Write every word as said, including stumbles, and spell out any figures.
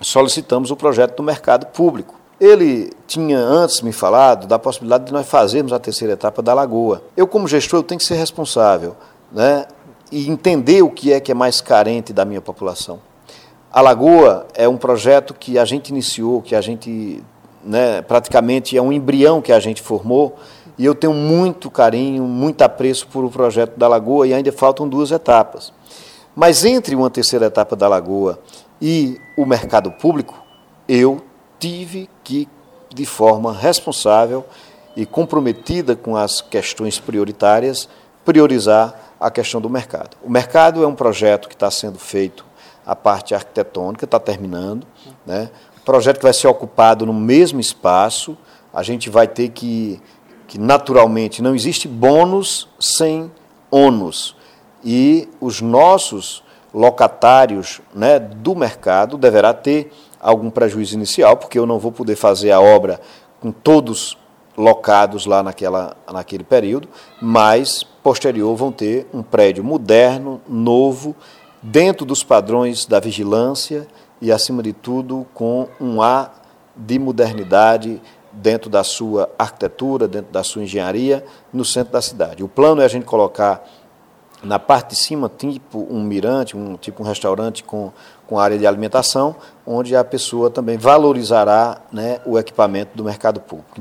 solicitamos o projeto do mercado público. Ele tinha antes me falado da possibilidade de nós fazermos a terceira etapa da Lagoa. Eu, como gestor, eu tenho que ser responsável, né, e entender o que é que é mais carente da minha população. A Lagoa é um projeto que a gente iniciou, que a gente, né, praticamente é um embrião que a gente formou, e eu tenho muito carinho, muito apreço por o projeto da Lagoa, e ainda faltam duas etapas. Mas entre uma terceira etapa da Lagoa e o mercado público, eu tive que, de forma responsável e comprometida com as questões prioritárias, priorizar a questão do mercado. O mercado é um projeto que está sendo feito, a parte arquitetônica está terminando, né? Projeto que vai ser ocupado no mesmo espaço, a gente vai ter que, que naturalmente, não existe bônus sem ônus, e os nossos locatários, né, do mercado deverá ter algum prejuízo inicial, porque eu não vou poder fazer a obra com todos locados lá naquela, naquele período, mas, posterior, vão ter um prédio moderno, novo, dentro dos padrões da vigilância e, acima de tudo, com um ar de modernidade dentro da sua arquitetura, dentro da sua engenharia, no centro da cidade. O plano é a gente colocar na parte de cima, tipo um mirante, um, tipo um restaurante com, com área de alimentação, onde a pessoa também valorizará, né, o equipamento do mercado público.